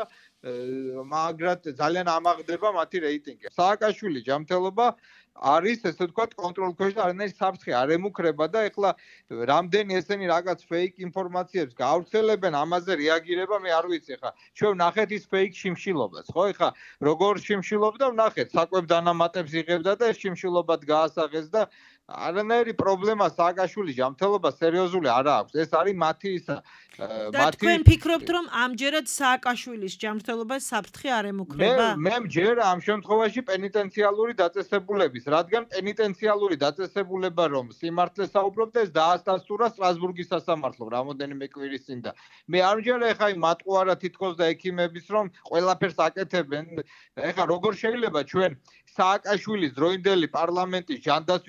მაგრად ძალიან ამაღდება მათი რეიტინგი. სააკაშვილი ჯანმრთელობა არის ესე ვთქვათ კონტროლ ქვეშ და არანაირი საფრთხე არ ემუქრება და ეხლა რამდენი ესენი რაღაც ფეიქ ინფორმაციებს გაავრცელებენ, ამაზე რეაგირება მე არ ვიცი ეხლა. ჩვენ ვნახეთ ის ფეიქ შიმშილობას, ხო? ეხლა როგორ შიმშილობდა ვნახეთ, საკვებ დანამატებს იღებდა და ეს შიმშილობად გაასაღეს და არანაირი პრობლემა სააკაშვილის ჯანმრთელობა სერიოზული არ აქვს. ეს არის მათი ისა და თქვენ ფიქრობთ, რომ ამჯერად სააკაშვილის ჯანმრთელობას საფრთხე არ ემუქრება? მე მჯერა ამ შემთხვევაში პენიტენციალური დაწესებულების, რადგან პენიტენციალური დაწესებულება რომ სიმართლეს საუბრობ და ეს დაადასტურა სტრასბურგის სასამართლომ რამოდენიმე კვირის წინ და მე არ მჯერა ეხა იმ მატყუარა თითქოს და ექიმების რომ ყველაფერს აკეთებენ. ეხა როგორ შეიძლება ჩვენ სააკაშვილის დროინდელი პარლამენტის ჯანდაცვის კომიტეტი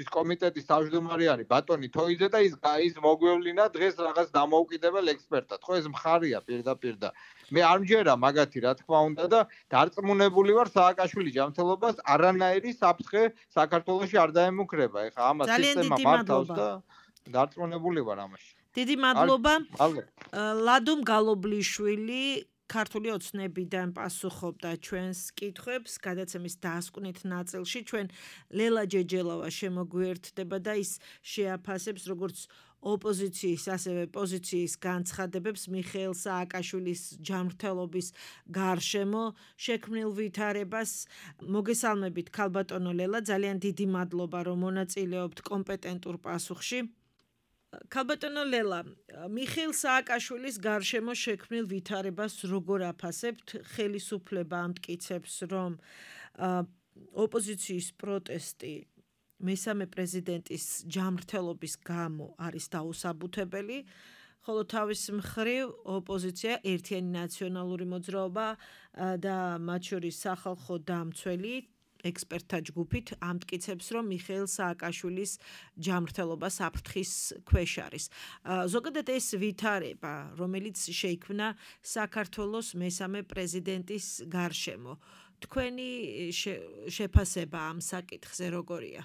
პარლამენტის თავმჯდომარე არის ბატონი თოიძე და ის ის მოგვევლინა დღეს რაღაც დამოუკიდებელ ექსპერტად. ხო ეს მხარია პირდაპირ და მე არ მჯერა მაგათი რა თქმა უნდა და დარწმუნებული ვარ სააკაშვილის ჯანმრთელობას არანაირი საფრთხე საქართველოში არ დაემუქრება. ეხლა ამას სისტემა მართავს და დარწმუნებული ვარ ამაში. დიდი მადლობა. ლადომ გალობლიშვილი ქართული ოცნებიდან პასუხობდა ჩვენს კითხვებს გადაცემის დასკვნით ნაწილში. ჩვენ ლელა ჯეჯელავა შემოგვიერთდება და ის შეაფასებს როგორც ოპოზიციის ასევე პოზიციის განცხადებებს მიხეილ სააკაშვილის ჯანმრთელობის გარშემო შექმნილ ვითარებას. მოგესალმებით ქალბატონო ლელა, ძალიან დიდი მადლობა რომ მონაწილეობთ კომპეტენტურ პასუხში. ქალბატონო ლელა, მიხეილ სააკაშვილის გარშემო შექმნილ ვითარებას როგორ აფასებთ? ხელისუფლება ამტკიცებს, რომ ოპოზიციის პროტესტი მესამე პრეზიდენტის ჯანმრთელობის გამო არის დაუსაბუთებელი, ხოლო თავის მხრივ ოპოზიცია ერთიანი ნაციონალური მოძრაობა და მათ შორის სახალხო დამცველი ექსპერტთა ჯგუფით ამტკიცებს, რომ მიხეილ სააკაშვილის ჯანმრთელობა საფრთხის ქვეშ არის. ზოგადად ეს ვითარება, რომელიც შეიქმნა საქართველოს მესამე პრეზიდენტის გარშემო, თქვენი შეფასება ამ საკითხზე როგორია?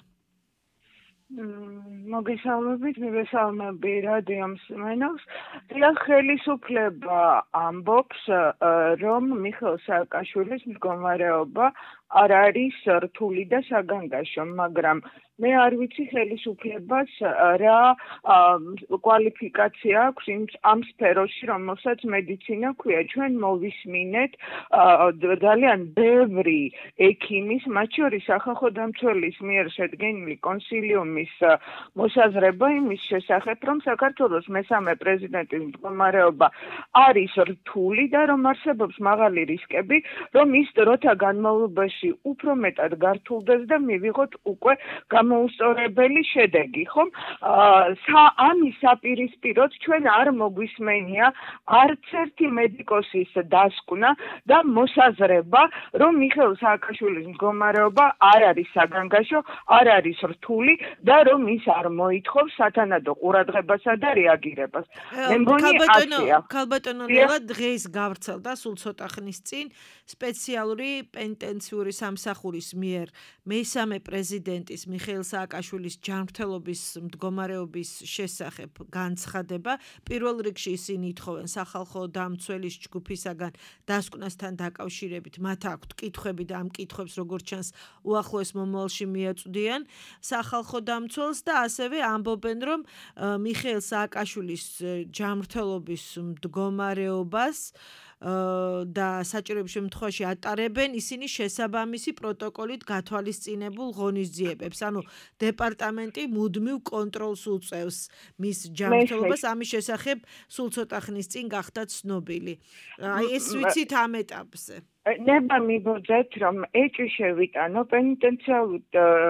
მოგესალმებით, მივესალმები რადიო მსმენელს. დიახ, ხელისუფლება ამბობს, რომ მიხეილ სააკაშვილის მდგომარეობა არ არის რთული და საგანგაშო, მაგრამ მე არ ვიცი ხელისუფლებას რა კვალიფიკაცია აქვს ამ სფეროში, რომელსაც მედიცინა ქვია. ჩვენ მოვისმინეთ ძალიან ბევრი ექიმის, მათ შორის სახალხო დამცველის მიერ შედგენილი კონსილიუმის მოსაზრება იმის შესახებ, რომ საქართველოს მესამე პრეზიდენტის მდგომარეობა არის რთული და რომ არსებობს მაღალი რისკები, რომ ის დროთა განმავლობაში უფრო მეტად გართულდეს და მივიღოთ უკვე გამოუსწორებელი შედეგი, ხომ? ამის საპირისპიროდ ჩვენ არ მოგვისმენია არც ერთი მედიკოსის დასკვნა და მოსაზრება, რომ მიხეილ სააკაშვილის მდგომარეობა არ არის საგანგაშო, არ არის რთული და რომ ის არ მოითხოვს სათანადო ყურადღებასა და რეაგირებას. მე მგონი ასეა. ქალბატონო ლელა, დღეს გავრცელდა სულ ცოტა ხნის წინ სპეციალური პენტენციური სამსახურის მიერ მესამე პრეზიდენტის მიხეილ სააკაშვილის ჯანმრთელობის მდგომარეობის შესახებ განცხადება. პირველ რიგში ისინი ითხოვენ სახალხო დამცველის ჯგუფისაგან დასკვნასთან დაკავშირებით. მათ აქვთ კითხვები და ამ კითხვებს როგორც ჩანს უახლოეს მომავალში მიაწვდიან სახალხო დამცველს და ასევე ამბობენ, რომ მიხეილ სააკაშვილის ჯანმრთელობის მდგომარეობას და საჭიროების შემთხვევაში ატარებენ ისინი შესაბამისი პროტოკოლით გათვალისწინებულ ღონისძიებებს. ანუ დეპარტამენტი მუდმივ კონტროლს უწევს მის ჯანმრთელობას. ამის შესახებ სულ ცოტა ხნის წინ გახდა ცნობილი. აი ეს ვიცით ამ ეტაპზე. ნება მიბოძეთ, რომ ეჭვი შევიტანო პენიტენციალურ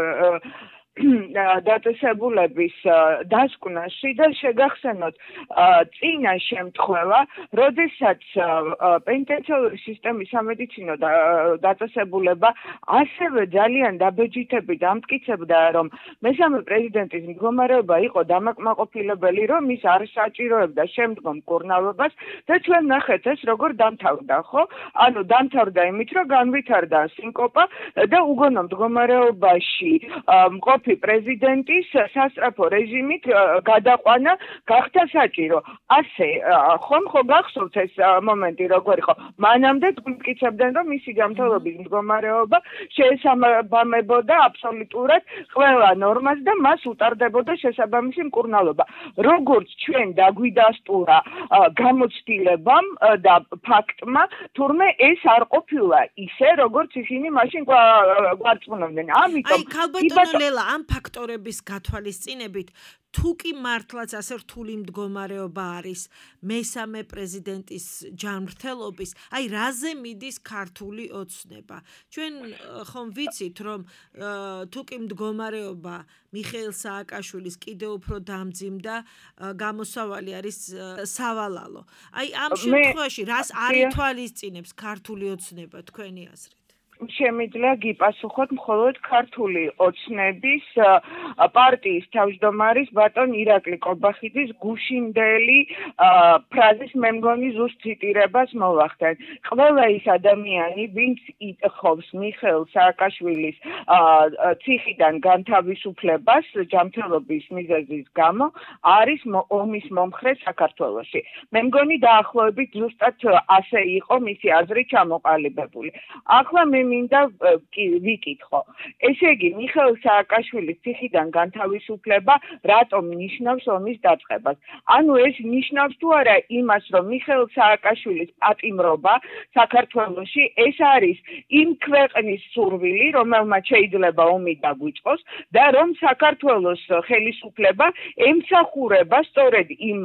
დაწესებულების დასკვნაში და შეგახსენოთ წინა შემთხვევა, როდესაც პენიტენციალური სისტემის სამედიცინო დაწესებულება ასევე ძალიან დაბეჯითებით ამტკიცებდა, რომ მესამე პრეზიდენტის მდგომარეობა იყო დამაკმაყოფილებელი, რომ ის არ საჭიროებდა შემდგომ მკურნალობას და ჩვენ ნახეთ ეს როგორ დამთავრდა, ხო? ანუ დამთავრდა იმით, რომ განვითარდა სინკოპა და უგონო მდგომარეობაში მყოფი პრეზიდენტის სასწრაფო რეჟიმით გადაყვანა გახდა საჭირო. ასე ხომ ხო გახსოვთ ეს მომენტი როგორ იყო? მანამდე მტკიცებდნენ, რომ მისი ჯანმრთელობის მდგომარეობა შეესაბამებოდა აბსოლუტურად ყველა ნორმას და მას უტარდებოდა შესაბამისი მკურნალობა. როგორც ჩვენ დაგვიდასტურა გამოცდილებამ და ფაქტმა, თურმე ეს არ ყოფილა ისე, როგორც ისინი მაშინ გვარწმუნებდნენ. ამიტომ აი ქალბატონო ლელა, ამ ფაქტორების გათვალისწინებით თუ კი მართლაც ასე რთული მდგომარეობა არის მესამე პრეზიდენტის ჯანმრთელობის, აი რაზე მიდის ქართული ოცნება? ჩვენ ხომ ვიცით, რომ თუ კი მდგომარეობა მიხეილ სააკაშვილის კიდევ უფრო დამძიმდა, გამოსავალი არის სავალალო. აი ამ შემთხვევაში რას არ ითვალისწინებს ქართული ოცნება თქვენი აზრით? შემიძლია გიპასუხოთ მხოლოდ ქართული ოცნების პარტიის თავმჯდომარის ბატონ ირაკლი კობახიძის გუშინდელი ფრაზის მე მგონი ზუსტ ციტირებას მოვახდენ. ყველა ის ადამიანი, ვინც ითხოვს მიხეილ სააკაშვილის ციხიდან განთავისუფლებას ჯანმრთელობის მიზეზის გამო, არის ომის მომხრე საქართველოში. მე მგონი დაახლოებით ზუსტად ასე იყო მისი აზრი ჩამოყალიბებული. ახლა მე მინდა ვიკითხო. ესე იგი, მიხეილ სააკაშვილის ციხიდან განთავისუფლება რატომ ნიშნავს ომის დაწყებას? ანუ ეს ნიშნავს თუ არა იმას, რომ მიხეილ სააკაშვილის პატიმრობა საქართველოში ეს არის იმ ქვეყნის სურვილი, რომელმაც შეიძლება ომი დაგვიწყოს და რომ საქართველოს ხელისუფლება ემსახურება სწორედ იმ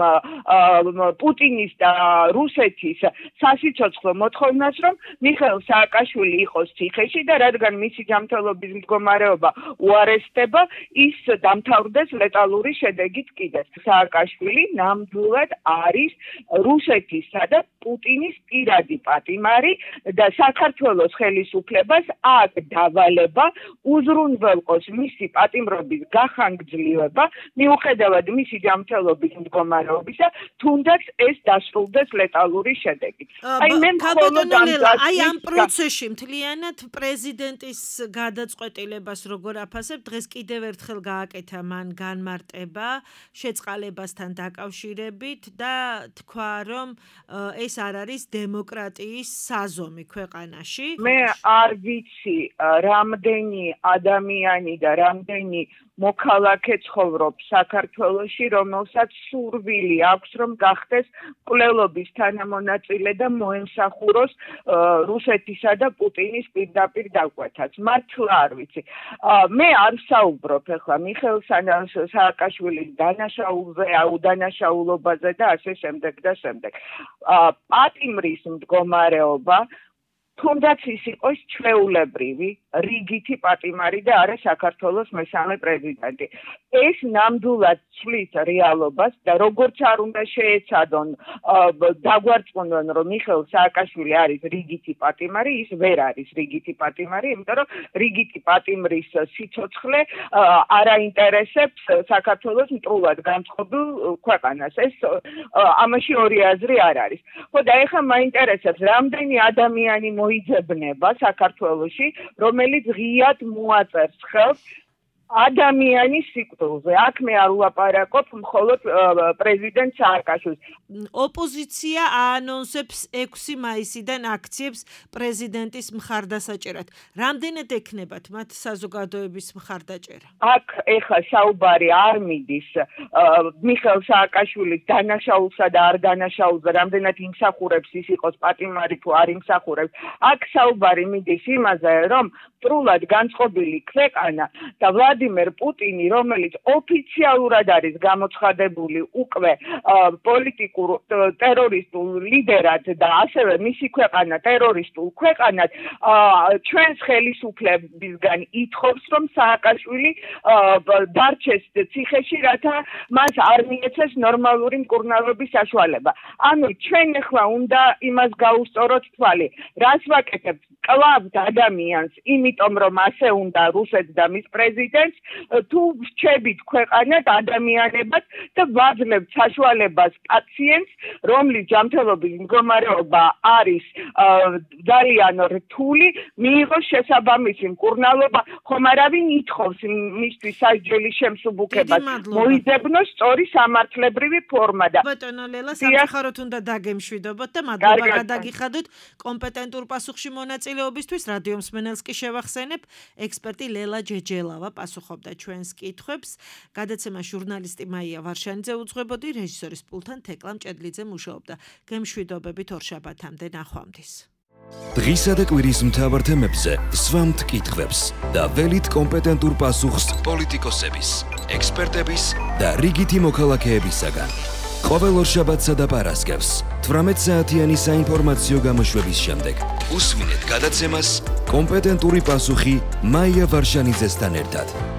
პუტინის და რუსეთის სასიცოცხლო მოთხოვნას, რომ მიხეილ სააკაშვილი იყოს ციხეში და რადგან მისი ჯანმრთელობის მდგომარეობა უარესდება, ის დამთავრდეს ლეტალური შედეგით კიდეც. სააკაშვილი ნამდვილად არის რუსეთისა და პუტინის პირადი პატიმარი და საქართველოს ხელისუფლებას აქ დავალება უზრუნველყოს მისი პატიმრობის გახანგრძლივება, მიუხედავად მისი ჯანმრთელობის მდგომარეობისა, თუნდაც ეს დასრულდეს ლეტალური შედეგით. აი მე მხოლოდ აი ამ პროცესში მთლიანად პრეზიდენტის გადაწყვეტილებას როგორ აფასებ, დღეს კიდევ ერთხელ გააკეთა მან განმარტება შეწყალებასთან დაკავშირებით და თქვა, რომ ეს არ არის დემოკრატიის საზომი ქვეყანაში. მე არ ვიცი რამდენი ადამიანი და რამდენი მოქალაქე ცხოვრობს საქართველოში, რომელსაც სურვილი აქვს, რომ გახდეს მკვლელობის თანამონაწილე და მოემსახუროს რუსეთისა და პუტინის პირდაპირ დაკვეთას. მართლა არ ვიცი. მე არ ვსაუბრობ ახლა მიხეილ სააკაშვილის დანაშაულზე, აუდანაშაულობაზე და ასე შემდეგ და შემდეგ. პატიმრის მდგომარეობა თუნდაც ის იყოს ჩვეულებრივი, რიგითი პატიმარი და არა საქართველოს მესამე პრეზიდენტი. ეს ნამდვილად ცვლის რეალობას და როგორც არ უნდა შეეცადონ დაგვარწმუნონ, რომ მიხეილ სააკაშვილი არის რიგითი პატიმარი, ის ვერ არის რიგითი პატიმარი, იმიტომ რომ რიგითი პატიმრის სიცოცხლე არ აინტერესებს საქართველოს მტრულად განწყობილ ქვეყანას. ეს ამაში ორი აზრი არ არის. ხო და ეხლა მაინტერესებს, რამდენი ადამიანი მოიძებნება საქართველოში, რომელიც ღიად მოაწერს ხელს ადამიანის სიკვდილზე. აქ მე არ ვლაპარაკობ მხოლოდ პრეზიდენტ სააკაშვილს. ოპოზიცია აანონსებს ექვსი მაისიდან აქციებს პრეზიდენტის მხარდასაჭერად. რამდენად ექნებათ მათ საზოგადოების მხარდაჭერა? აქ ეხლა საუბარი არ მიდის მიხეილ სააკაშვილის დანაშაულსა და არ დანაშაულზე, რამდენად იმსახურებს ის იყოს პატიმარი თუ არ იმსახურებს. აქ საუბარი მიდის იმაზე, რომ მტრულად განწყობილი ქვეყანა და ვლადიმერ პუტინი, რომელიც ოფიციალურად არის გამოცხადებული უკვე პოლიტიკურ ტერორისტულ ლიდერად და ასევე მისი ქვეყანა ტერორისტულ ქვეყანად, ჩვენს ხელისუფლებისგან ითხოვს, რომ სააკაშვილი დარჩეს ციხეში, რათა მას არ მიეცეს ნორმალური მკურნალობის საშუალება. ანუ ჩვენ ახლა უნდა იმას გაუსწოროთ თვალი, რას ვაკეთებთ? კლავთ ადამიანს, იმიტომ რომ ასე უნდა რუსეთს და მის პრეზიდენტს, თუ ვrჩებით ქვეყანად ადამიანებად და ვაძლევთ საშუალებას პაციენტს, რომლის ჯანმრთელობის მდგომარეობა არის ძალიან რთული, მიიღოს შესაბამისი მკურნალობა, ხომ არავინ ითხოვს მისთვის სასჯელი შემსუბუქებას, მოიძებნოს სწორი სამართლებრივი ფორმა და ბატონო ლელა, სამხაროთ უნდა დაგემშვიდობოთ და მადლობა გადაგიხადოთ კომპეტენტურ პასუხში მონაწილეობისთვის. რადიო მსმენელს კი შევახსენებ, ექსპერტი ლელა ჯეჯელავა პასუხობდა ჩვენს კითხვებს. გადაცემა ჟურნალისტი მაია ვარშანიძე უძღვებოდი, რეჟისორის პულთან თეკლა მჭედლიძე მუშაობდა. გემშვიდობებით ორშაბათამდე, ნახვამდის. დღისა და კვირის მთავარ თემებზე სვამთ კითხვებს და ველით კომპეტენტურ პასუხს პოლიტიკოსების, ექსპერტების და რიგითი მოქალაქეებისაგან. ყოველ ორშაბათსა და პარასკევს თვრამეტ საათიანი საინფორმაციო გამოშვების შემდეგ უსვინეთ გადაცემას კომპეტენტური პასუხი მაია ვარშანიძესთან ერთად.